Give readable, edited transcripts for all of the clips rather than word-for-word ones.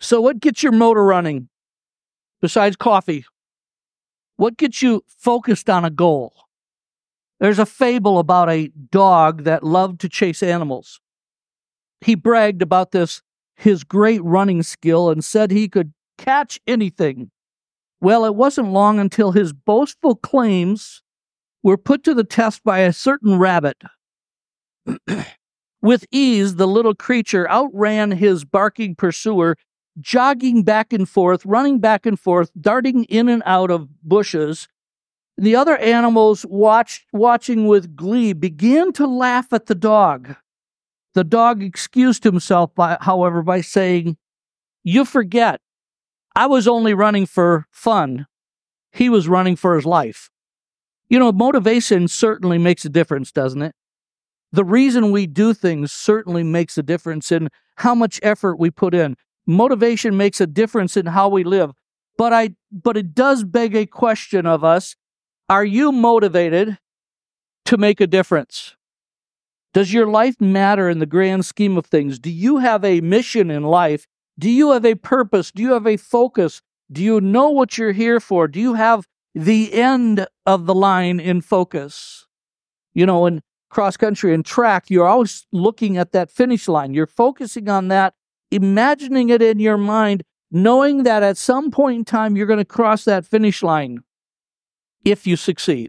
So what gets your motor running besides coffee? What gets you focused on a goal? There's a fable about a dog that loved to chase animals. He bragged about his great running skill, and said he could catch anything. Well, it wasn't long until his boastful claims were put to the test by a certain rabbit. With ease, the little creature outran his barking pursuer, jogging back and forth, running back and forth, darting in and out of bushes. The other animals, watching with glee, began to laugh at the dog. The dog excused himself, however, by saying, "You forget, I was only running for fun. He was running for his life." You know, motivation certainly makes a difference, doesn't it? The reason we do things certainly makes a difference in how much effort we put in. Motivation makes a difference in how we live. But it does beg a question of us. Are you motivated to make a difference? Does your life matter in the grand scheme of things? Do you have a mission in life? Do you have a purpose? Do you have a focus? Do you know what you're here for? Do you have the end of the line in focus? You know, in cross country and track, you're always looking at that finish line. You're focusing on that, imagining it in your mind, knowing that at some point in time you're going to cross that finish line if you succeed.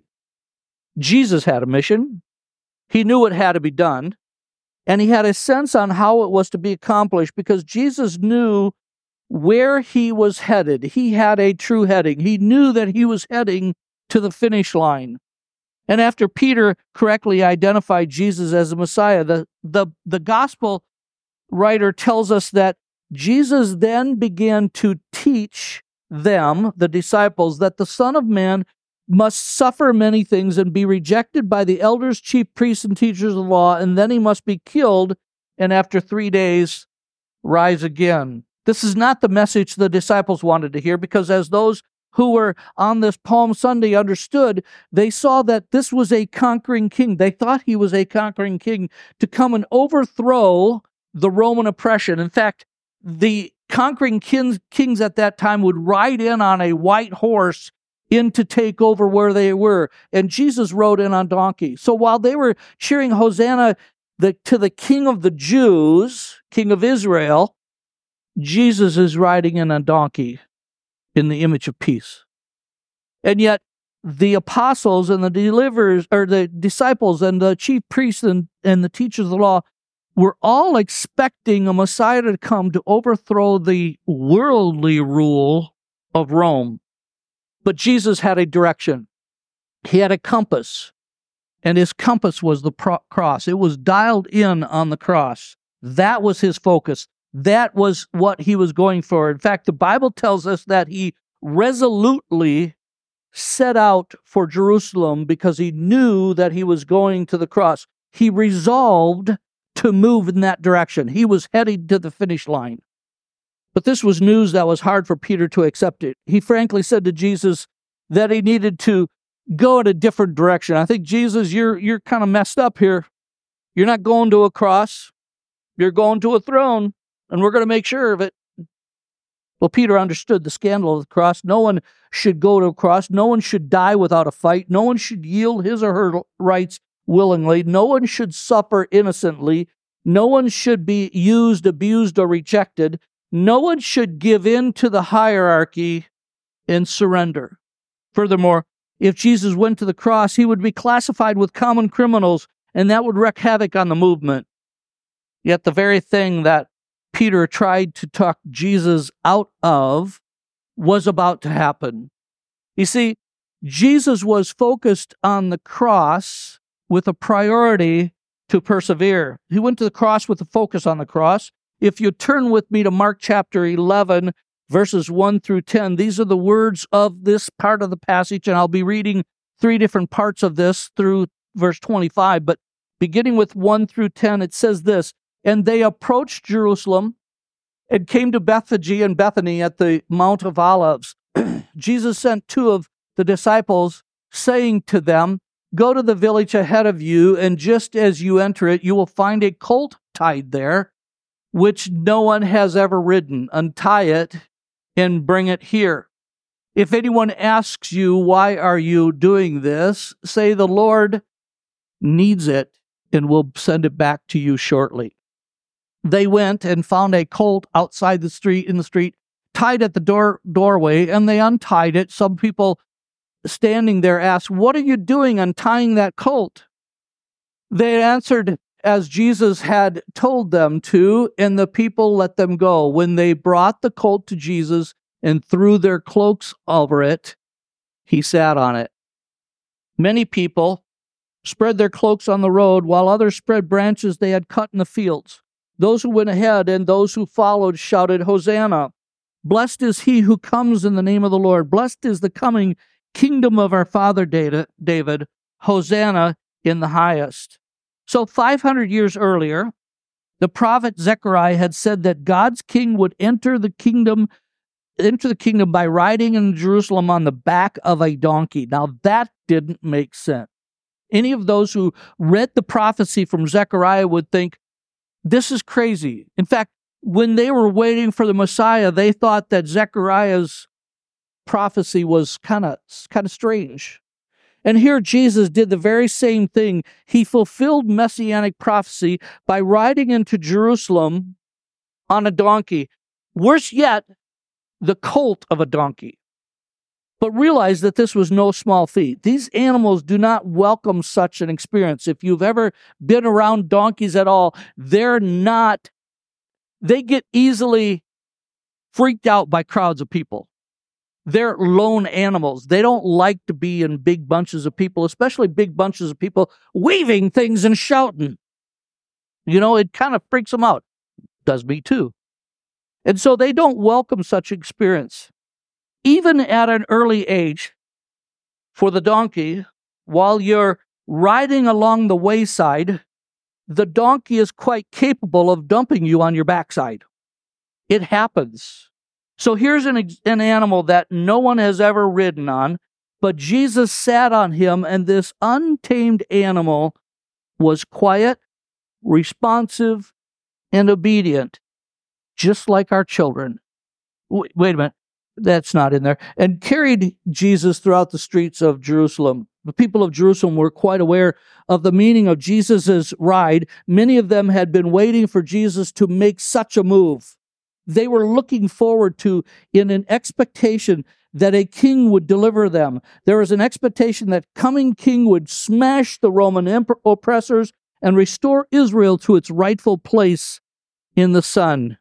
Jesus had a mission. He knew it had to be done, and he had a sense on how it was to be accomplished because Jesus knew where he was headed. He had a true heading. He knew that he was heading to the finish line. And after Peter correctly identified Jesus as the Messiah, the gospel writer tells us that Jesus then began to teach them, the disciples, that the Son of Man must suffer many things and be rejected by the elders, chief priests, and teachers of the law, and then he must be killed, and after 3 days rise again. This is not the message the disciples wanted to hear, because as those who were on this Palm Sunday understood, they saw that this was a conquering king. They thought he was a conquering king to come and overthrow the Roman oppression. In fact, the conquering kings at that time would ride in on a white horse in to take over where they were. And Jesus rode in on donkey. So while they were cheering Hosanna to the King of the Jews, King of Israel, Jesus is riding in a donkey in the image of peace. And yet the apostles and the disciples and the chief priests and the teachers of the law were all expecting a Messiah to come to overthrow the worldly rule of Rome. But Jesus had a direction. He had a compass, and his compass was the cross. It was dialed in on the cross. That was his focus. That was what he was going for. In fact, the Bible tells us that he resolutely set out for Jerusalem because he knew that he was going to the cross. He resolved to move in that direction. He was heading to the finish line. But this was news that was hard for Peter to accept it. He frankly said to Jesus that he needed to go in a different direction. I think, Jesus, you're kind of messed up here. You're not going to a cross. You're going to a throne, and we're going to make sure of it. Well, Peter understood the scandal of the cross. No one should go to a cross. No one should die without a fight. No one should yield his or her rights willingly. No one should suffer innocently. No one should be used, abused, or rejected. No one should give in to the hierarchy and surrender. Furthermore, if Jesus went to the cross, he would be classified with common criminals, and that would wreak havoc on the movement. Yet the very thing that Peter tried to talk Jesus out of was about to happen. You see, Jesus was focused on the cross with a priority to persevere. He went to the cross with a focus on the cross. If you turn with me to Mark chapter 11, verses 1 through 10, these are the words of this part of the passage, and I'll be reading 3 different parts of this through verse 25. But beginning with 1 through 10, it says this: "And they approached Jerusalem and came to Bethphage and Bethany at the Mount of Olives. Jesus sent 2 of the disciples, saying to them, 'Go to the village ahead of you, and just as you enter it, you will find a colt tied there, which no one has ever ridden. Untie it and bring it here. If anyone asks you, why are you doing this? Say, the Lord needs it and will send it back to you shortly. They went and found a colt outside the street, tied at the doorway, and they untied it. Some people standing there asked, what are you doing untying that colt? They answered as Jesus had told them to, and the people let them go. When they brought the colt to Jesus and threw their cloaks over it, he sat on it. Many people spread their cloaks on the road, while others spread branches they had cut in the fields. Those who went ahead and those who followed shouted, Hosanna! Blessed is he who comes in the name of the Lord. Blessed is the coming kingdom of our father David. Hosanna in the highest. So 500 years earlier, the prophet Zechariah had said that God's king would enter the kingdom by riding in Jerusalem on the back of a donkey. Now that didn't make sense. Any of those who read the prophecy from Zechariah would think, this is crazy. In fact, when they were waiting for the Messiah, they thought that Zechariah's prophecy was kind of strange. And here Jesus did the very same thing. He fulfilled messianic prophecy by riding into Jerusalem on a donkey. Worse yet, the colt of a donkey. But realize that this was no small feat. These animals do not welcome such an experience. If you've ever been around donkeys at all, they get easily freaked out by crowds of people. They're lone animals. They don't like to be in big bunches of people, especially big bunches of people waving things and shouting. It kind of freaks them out. Does me too. And so they don't welcome such experience. Even at an early age, for the donkey, while you're riding along the wayside, the donkey is quite capable of dumping you on your backside. It happens. So here's an animal that no one has ever ridden on, but Jesus sat on him, and this untamed animal was quiet, responsive, and obedient, just like our children. Wait a minute. That's not in there. And carried Jesus throughout the streets of Jerusalem. The people of Jerusalem were quite aware of the meaning of Jesus' ride. Many of them had been waiting for Jesus to make such a move. They were looking forward to, in an expectation that a king would deliver them. There was an expectation that coming king would smash the Roman oppressors and restore Israel to its rightful place in the sun.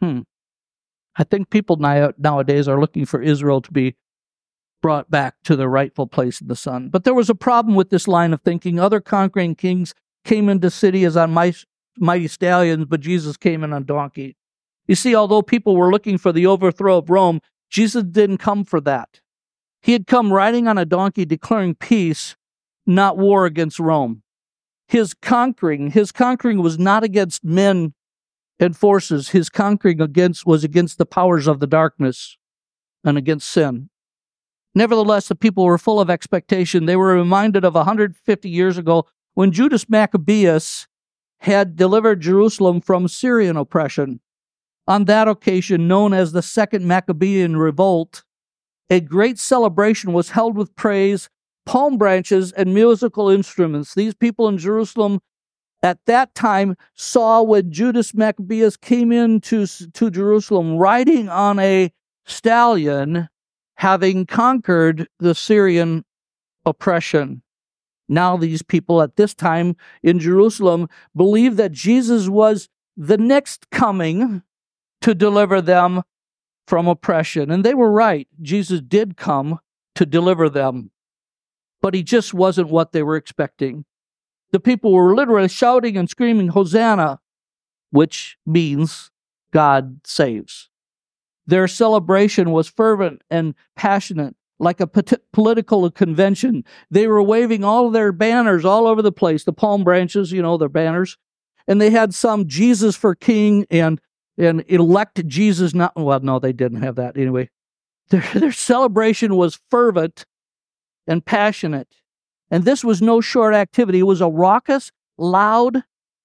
I think people nowadays are looking for Israel to be brought back to their rightful place in the sun. But there was a problem with this line of thinking. Other conquering kings came into the city as on mighty stallions, but Jesus came in on donkey. You see, although people were looking for the overthrow of Rome, Jesus didn't come for that. He had come riding on a donkey, declaring peace, not war against Rome. His conquering was not against men and forces. His conquering was against the powers of the darkness and against sin. Nevertheless, the people were full of expectation. They were reminded of 150 years ago when Judas Maccabeus had delivered Jerusalem from Syrian oppression. On that occasion, known as the Second Maccabean Revolt, a great celebration was held with praise, palm branches, and musical instruments. These people in Jerusalem at that time saw when Judas Maccabeus came into Jerusalem riding on a stallion, having conquered the Syrian oppression. Now these people at this time in Jerusalem believed that Jesus was the next coming to deliver them from oppression. And they were right. Jesus did come to deliver them. But he just wasn't what they were expecting. The people were literally shouting and screaming, Hosanna, which means God saves. Their celebration was fervent and passionate, like a political convention. They were waving all of their banners all over the place, the palm branches, their banners. And they had some Jesus for King and elect Jesus. No, they didn't have that anyway. Their celebration was fervent and passionate. And this was no short activity. It was a raucous, loud,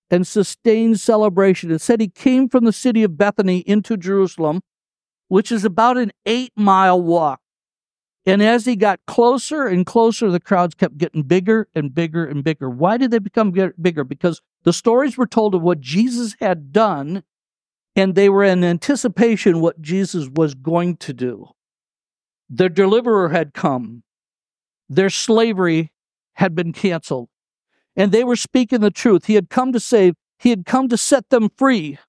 and sustained celebration. It said he came from the city of Bethany into Jerusalem, which is about an 8-mile walk. And as he got closer and closer, the crowds kept getting bigger and bigger and bigger. Why did they become bigger? Because the stories were told of what Jesus had done, and they were in anticipation what Jesus was going to do. Their deliverer had come. Their slavery had been canceled. And they were speaking the truth. He had come to save. He had come to set them free.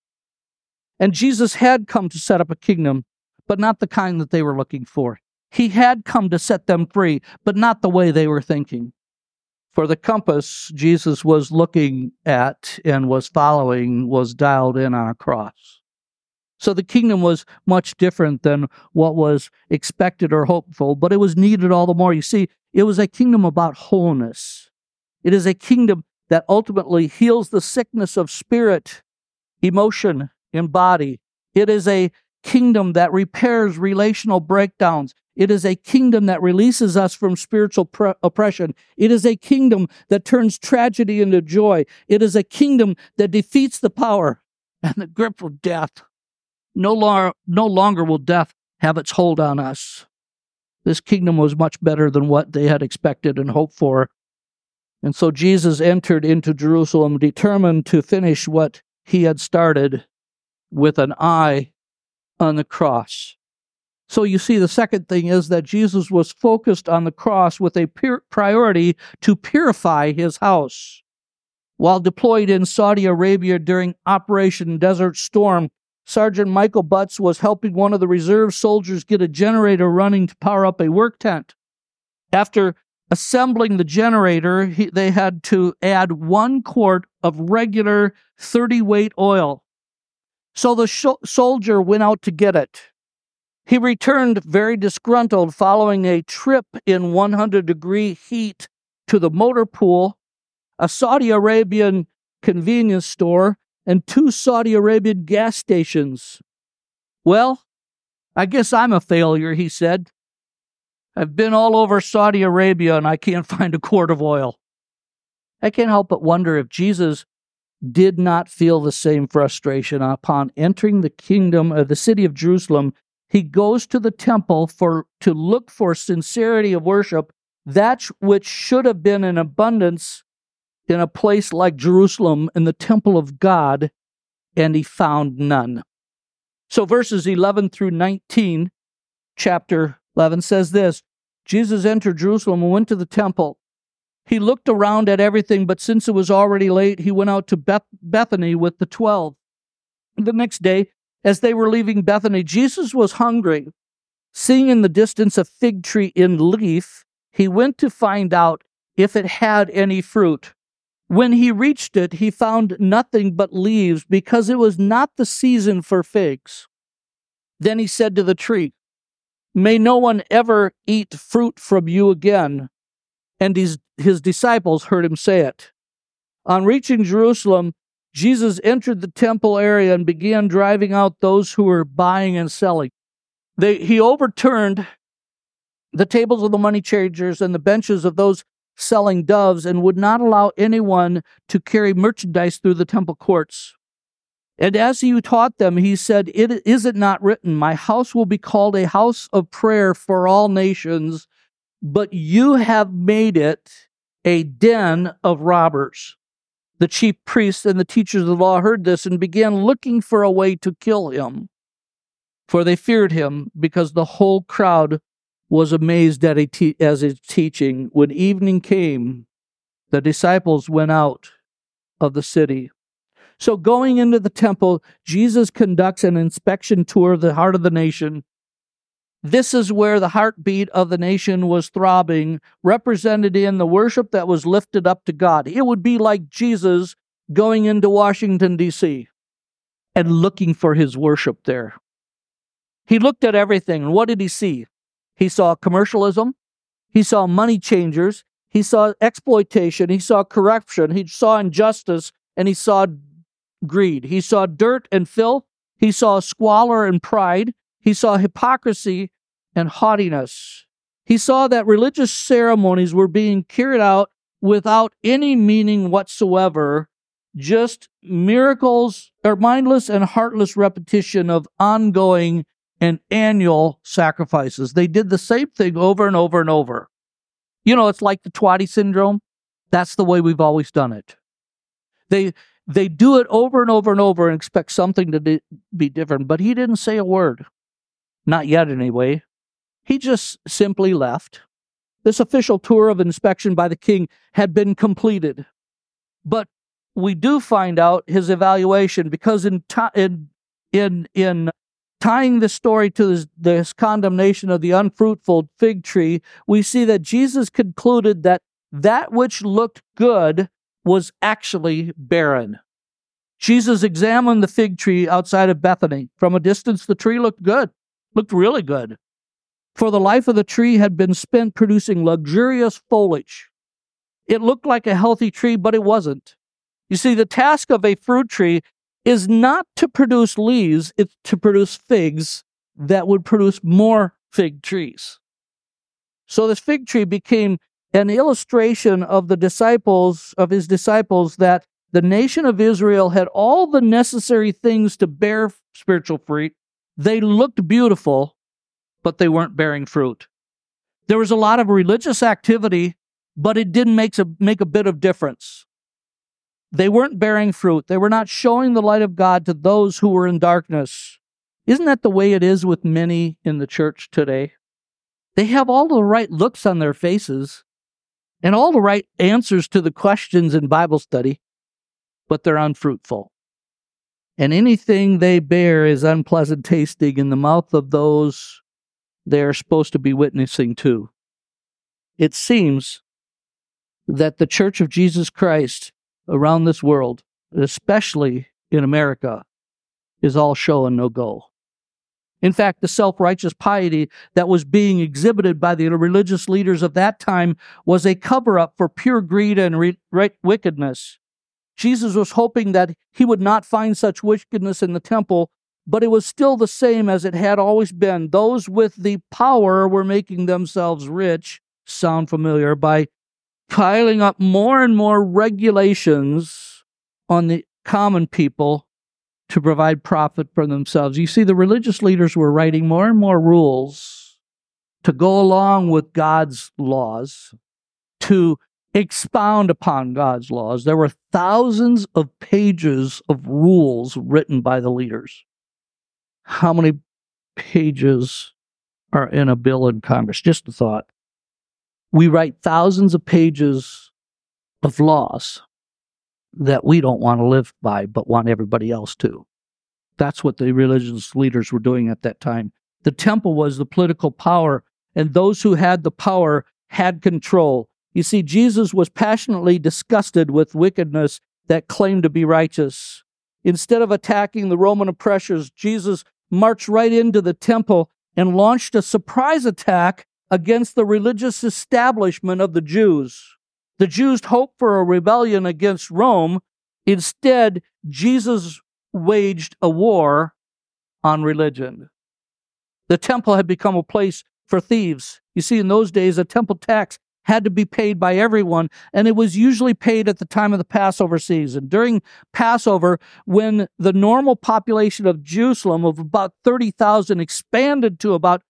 And Jesus had come to set up a kingdom, but not the kind that they were looking for. He had come to set them free, but not the way they were thinking. For the compass Jesus was looking at and was following was dialed in on a cross. So the kingdom was much different than what was expected or hopeful, but it was needed all the more. You see, it was a kingdom about wholeness. It is a kingdom that ultimately heals the sickness of spirit, emotion, and body. It is a kingdom that repairs relational breakdowns. It is a kingdom that releases us from spiritual oppression. It is a kingdom that turns tragedy into joy. It is a kingdom that defeats the power and the grip of death. No longer will death have its hold on us. This kingdom was much better than what they had expected and hoped for. And so Jesus entered into Jerusalem determined to finish what he had started with an eye on the cross. So you see, the second thing is that Jesus was focused on the cross with a priority to purify his house. While deployed in Saudi Arabia during Operation Desert Storm, Sergeant Michael Butts was helping one of the reserve soldiers get a generator running to power up a work tent. After assembling the generator, they had to add 1 quart of regular 30-weight oil. So the soldier went out to get it. He returned very disgruntled following a trip in 100-degree heat to the motor pool, a Saudi Arabian convenience store, and 2 Saudi Arabian gas stations. Well, I guess I'm a failure, he said. I've been all over Saudi Arabia and I can't find a quart of oil. I can't help but wonder if Jesus did not feel the same frustration upon entering the kingdom of the city of Jerusalem. He goes to the temple to look for sincerity of worship, that which should have been in abundance in a place like Jerusalem, in the temple of God, and he found none. So verses 11 through 19, chapter 11 says this: Jesus entered Jerusalem and went to the temple. He looked around at everything, but since it was already late, he went out to Bethany with the 12. The next day, as they were leaving Bethany, Jesus was hungry. Seeing in the distance a fig tree in leaf, he went to find out if it had any fruit. When he reached it, he found nothing but leaves, because it was not the season for figs. Then he said to the tree, "May no one ever eat fruit from you again." And his disciples heard him say it. On reaching Jerusalem, Jesus entered the temple area and began driving out those who were buying and selling. He overturned the tables of the money changers and the benches of those selling doves, and would not allow anyone to carry merchandise through the temple courts. And as he taught them, he said, "Is it not written, my house will be called a house of prayer for all nations, but you have made it a den of robbers." The chief priests and the teachers of the law heard this and began looking for a way to kill him, for they feared him, because the whole crowd was amazed at his teaching. When evening came, the disciples went out of the city. So going into the temple, Jesus conducts an inspection tour of the heart of the nation. This is where the heartbeat of the nation was throbbing, represented in the worship that was lifted up to God. It would be like Jesus going into Washington, D.C. and looking for his worship there. He looked at everything, and what did he see? He saw commercialism, he saw money changers, he saw exploitation, he saw corruption, he saw injustice, and he saw greed. He saw dirt and filth, he saw squalor and pride, he saw hypocrisy and haughtiness. He saw that religious ceremonies were being carried out without any meaning whatsoever, just miracles or mindless and heartless repetition of ongoing and annual sacrifices. They did the same thing over and over and over. You know, it's like the Twatty syndrome. That's the way we've always done it. They do it over and over and over and expect something to be different. But he didn't say a word. Not yet, anyway. He just simply left. This official tour of inspection by the king had been completed. But we do find out his evaluation, because in tying the story to this condemnation of the unfruitful fig tree, we see that Jesus concluded that which looked good was actually barren. Jesus examined the fig tree outside of Bethany. From a distance, the tree looked good, looked really good. For the life of the tree had been spent producing luxurious foliage. It looked like a healthy tree, but it wasn't. You see, the task of a fruit tree is not to produce leaves, it's to produce figs that would produce more fig trees. So this fig tree became an illustration of his disciples, that the nation of Israel had all the necessary things to bear spiritual fruit. They looked beautiful, but they weren't bearing fruit. There was a lot of religious activity, but it didn't make a bit of difference. They weren't bearing fruit. They were not showing the light of God to those who were in darkness. Isn't that the way it is with many in the church today? They have all the right looks on their faces and all the right answers to the questions in Bible study, but they're unfruitful. And anything they bear is unpleasant tasting in the mouth of those they're supposed to be witnessing to. It seems that the Church of Jesus Christ around this world, especially in America, is all show and no go. In fact, the self-righteous piety that was being exhibited by the religious leaders of that time was a cover-up for pure greed and wickedness. Jesus was hoping that he would not find such wickedness in the temple, but it was still the same as it had always been. Those with the power were making themselves rich, sound familiar, by piling up more and more regulations on the common people to provide profit for themselves. You see, the religious leaders were writing more and more rules to go along with God's laws, to expound upon God's laws. There were thousands of pages of rules written by the leaders. How many pages are in a bill in Congress? Just a thought. We write thousands of pages of laws that we don't want to live by, but want everybody else to. That's what the religious leaders were doing at that time. The temple was the political power, and those who had the power had control. You see, Jesus was passionately disgusted with wickedness that claimed to be righteous. Instead of attacking the Roman oppressors, Jesus marched right into the temple and launched a surprise attack against the religious establishment of the Jews. The Jews hoped for a rebellion against Rome. Instead, Jesus waged a war on religion. The temple had become a place for thieves. You see, in those days, a temple tax had to be paid by everyone, and it was usually paid at the time of the Passover season. During Passover, when the normal population of Jerusalem of about 30,000 expanded to about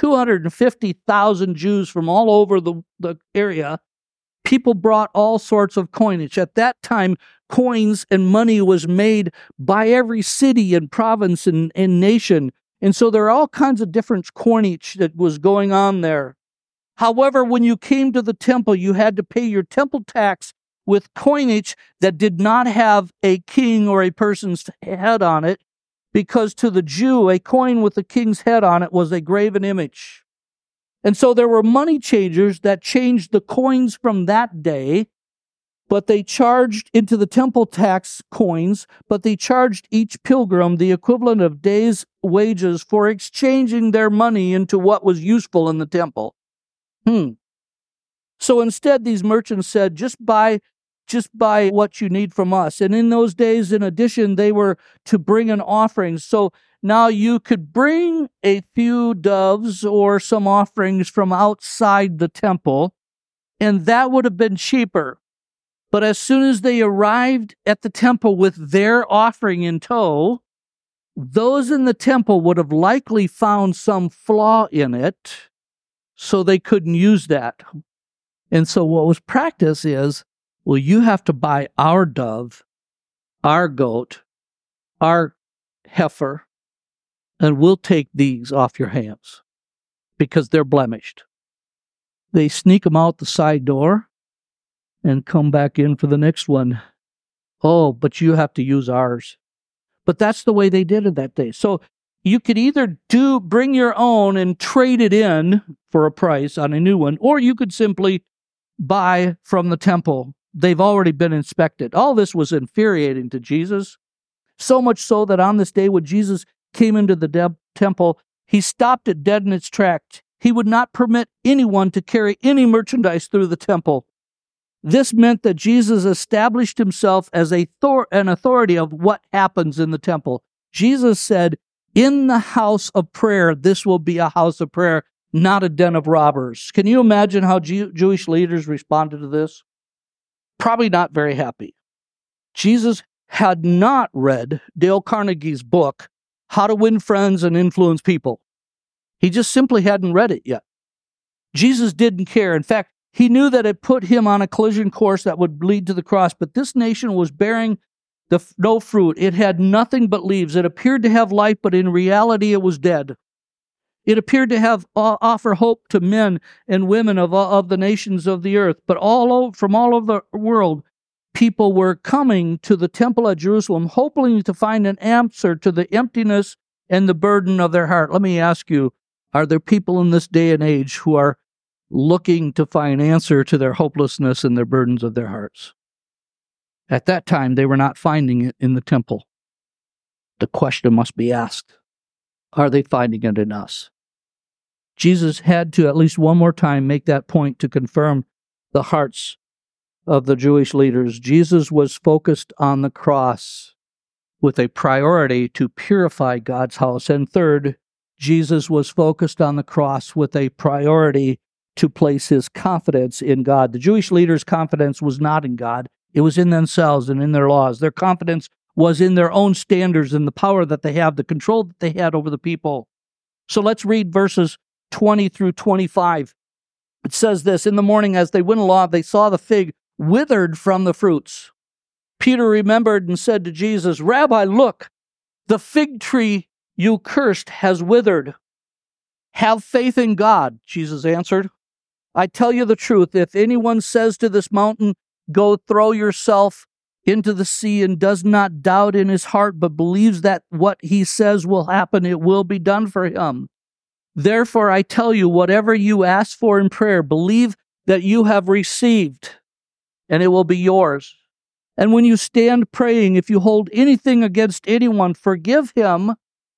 250,000 Jews from all over the area, people brought all sorts of coinage. At that time, coins and money was made by every city and province and nation. And so there are all kinds of different coinage that was going on there. However, when you came to the temple, you had to pay your temple tax with coinage that did not have a king or a person's head on it, because to the Jew, a coin with a king's head on it was a graven image. And so there were money changers that changed the coins from that day, but they charged into the temple tax coins, but they charged each pilgrim the equivalent of days' wages for exchanging their money into what was useful in the temple. So instead, these merchants said, just buy what you need from us. And in those days, in addition, they were to bring an offering. So now you could bring a few doves or some offerings from outside the temple, and that would have been cheaper. But as soon as they arrived at the temple with their offering in tow, those in the temple would have likely found some flaw in it, so they couldn't use that. And so what was practiced is, well, you have to buy our dove, our goat, our heifer, and we'll take these off your hands because they're blemished. They sneak them out the side door and come back in for the next one. Oh, but you have to use ours. But that's the way they did it that day. So you could either bring your own and trade it in for a price on a new one, or you could simply buy from the temple. They've already been inspected. All this was infuriating to Jesus, so much so that on this day when Jesus came into the temple, he stopped it dead in its tracks. He would not permit anyone to carry any merchandise through the temple. This meant that Jesus established himself as an authority of what happens in the temple. Jesus said, in the house of prayer, this will be a house of prayer, not a den of robbers. Can you imagine how Jewish leaders responded to this? Probably not very happy. Jesus had not read Dale Carnegie's book, How to Win Friends and Influence People. He just simply hadn't read it yet. Jesus didn't care. In fact, he knew that it put him on a collision course that would lead to the cross, but this nation was bearing no fruit. It had nothing but leaves. It appeared to have life, but in reality it was dead. It appeared to offer hope to men and women of the nations of the earth, but from all over the world, people were coming to the temple at Jerusalem, hoping to find an answer to the emptiness and the burden of their heart. Let me ask you, are there people in this day and age who are looking to find answer to their hopelessness and their burdens of their hearts? At that time, they were not finding it in the temple. The question must be asked, are they finding it in us? Jesus had to at least one more time make that point to confirm the hearts of the Jewish leaders. Jesus was focused on the cross with a priority to purify God's house. And third, Jesus was focused on the cross with a priority to place his confidence in God. The Jewish leaders' confidence was not in God. It was in themselves and in their laws. Their confidence was in their own standards and the power that they have, the control that they had over the people. So let's read verses 20 through 25. It says this, in the morning as they went along, they saw the fig withered from the fruits. Peter remembered and said to Jesus, Rabbi, look, the fig tree you cursed has withered. Have faith in God, Jesus answered. I tell you the truth, if anyone says to this mountain, go throw yourself into the sea and does not doubt in his heart, but believes that what he says will happen, it will be done for him. Therefore, I tell you, whatever you ask for in prayer, believe that you have received, and it will be yours. And when you stand praying, if you hold anything against anyone, forgive him,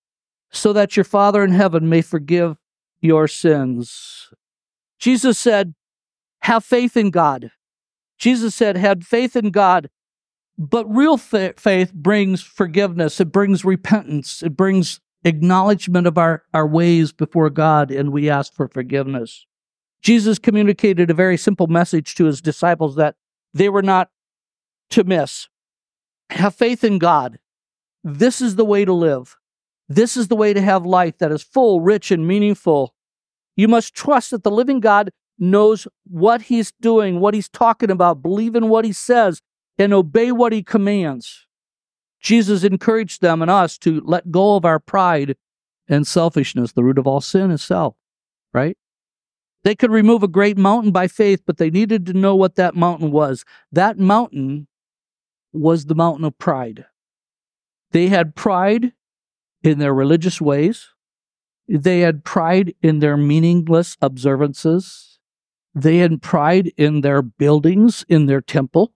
so that your Father in heaven may forgive your sins. Jesus said, have faith in God. Jesus said, have faith in God. But real faith brings forgiveness. It brings repentance. It brings acknowledgement of our ways before God, and we ask for forgiveness. Jesus communicated a very simple message to his disciples that they were not to miss. Have faith in God. This is the way to live. This is the way to have life that is full, rich, and meaningful. You must trust that the living God knows what he's doing, what he's talking about, believe in what he says, and obey what he commands. Jesus encouraged them and us to let go of our pride and selfishness. The root of all sin is self, right? They could remove a great mountain by faith, but they needed to know what that mountain was. That mountain was the mountain of pride. They had pride in their religious ways. They had pride in their meaningless observances. They had pride in their buildings, in their temple.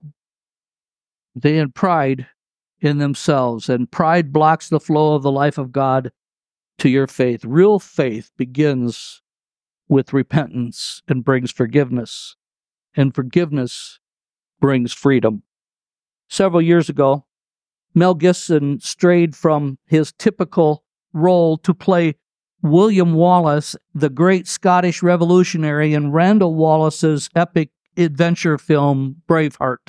They had pride in themselves, and pride blocks the flow of the life of God to your faith. Real faith begins with repentance and brings forgiveness, and forgiveness brings freedom. Several years ago, Mel Gibson strayed from his typical role to play William Wallace, the great Scottish revolutionary, in Randall Wallace's epic adventure film, Braveheart.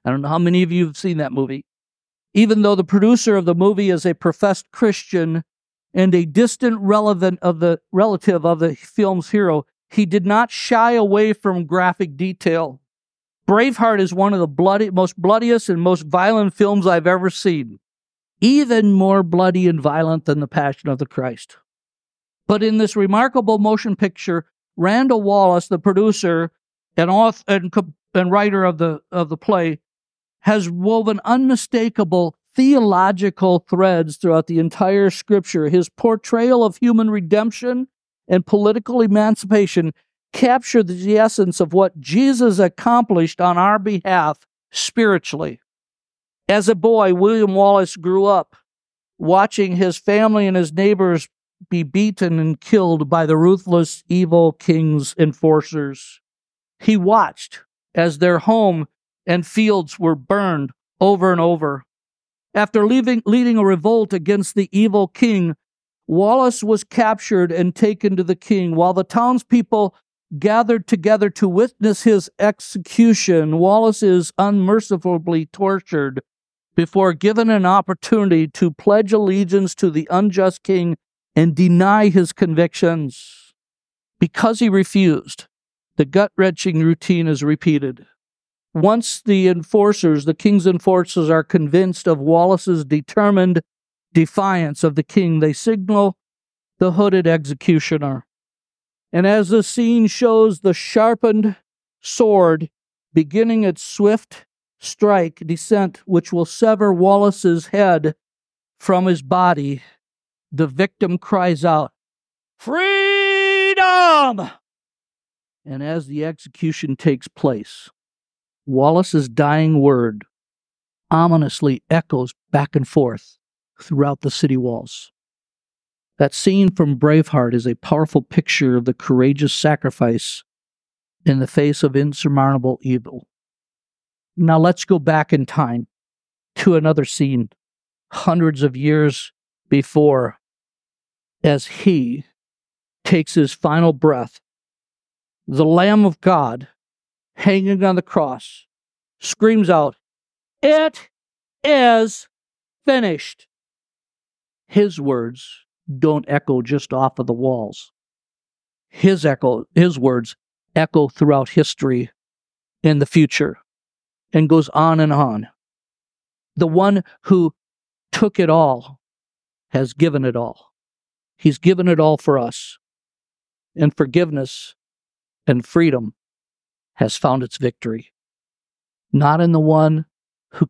I don't know how many of you have seen that movie. Even though the producer of the movie is a professed Christian and a distant relative of the film's hero, he did not shy away from graphic detail. Braveheart is one of the most bloodiest and most violent films I've ever seen. Even more bloody and violent than The Passion of the Christ. But in this remarkable motion picture, Randall Wallace, the producer and author and writer of the play, has woven unmistakable theological threads throughout the entire scripture. His portrayal of human redemption and political emancipation captured the essence of what Jesus accomplished on our behalf spiritually. As a boy, William Wallace grew up watching his family and his neighbors be beaten and killed by the ruthless, evil king's enforcers. He watched as their home and fields were burned over and over. After leading a revolt against the evil king, Wallace was captured and taken to the king. While the townspeople gathered together to witness his execution, Wallace is unmercifully tortured before given an opportunity to pledge allegiance to the unjust king and deny his convictions. Because he refused, the gut-wrenching routine is repeated. Once the king's enforcers are convinced of Wallace's determined defiance of the king, they signal the hooded executioner. And as the scene shows the sharpened sword beginning its swift descent, which will sever Wallace's head from his body, the victim cries out, "Freedom!" And as the execution takes place, Wallace's dying word ominously echoes back and forth throughout the city walls. That scene from Braveheart is a powerful picture of the courageous sacrifice in the face of insurmountable evil. Now let's go back in time to another scene hundreds of years before, as he takes his final breath. The Lamb of God, hanging on the cross, screams out, "It is finished." His words don't echo just off of the walls. His words echo throughout history and the future, and goes on and on. The one who took it all has given it all. He's given it all for us. And forgiveness and freedom has found its victory. Not in the one who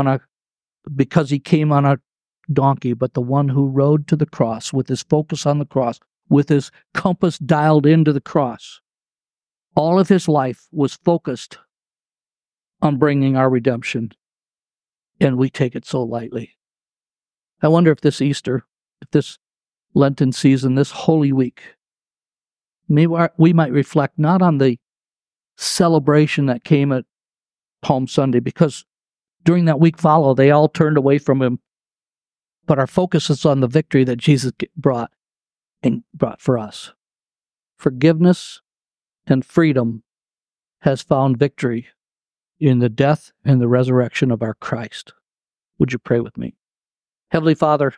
because he came on a donkey, but the one who rode to the cross with his focus on the cross, with his compass dialed into the cross. All of his life was focused on bringing our redemption, and we take it so lightly. I wonder if this Easter, if this Lenten season, this Holy Week, maybe we might reflect not on the celebration that came at Palm Sunday, because during that week follow, they all turned away from him, but our focus is on the victory that Jesus brought for us. Forgiveness and freedom has found victory in the death and the resurrection of our Christ. Would you pray with me? Heavenly Father,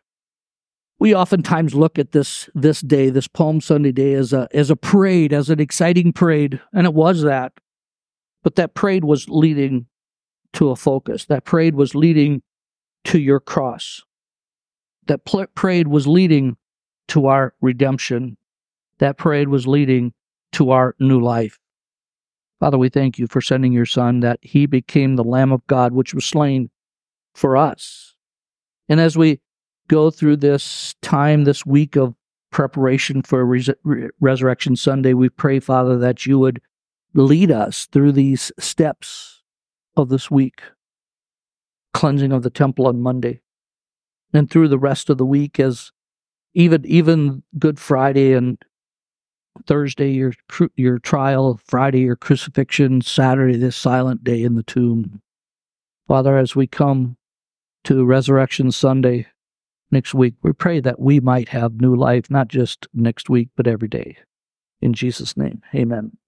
we oftentimes look at this day, this Palm Sunday day, as a parade, as an exciting parade, and it was that. But that parade was leading to a focus. That parade was leading to your cross. That parade was leading to our redemption. That parade was leading to our new life. Father, we thank you for sending your Son, that he became the Lamb of God, which was slain for us. And as we go through this time, this week of preparation for Resurrection Sunday, we pray, Father, that you would lead us through these steps of this week. Cleansing of the temple on Monday, and through the rest of the week, as even Good Friday and Thursday, your trial, Friday, your crucifixion, Saturday, this silent day in the tomb. Father, as we come to Resurrection Sunday next week, we pray that we might have new life, not just next week, but every day. In Jesus' name, amen.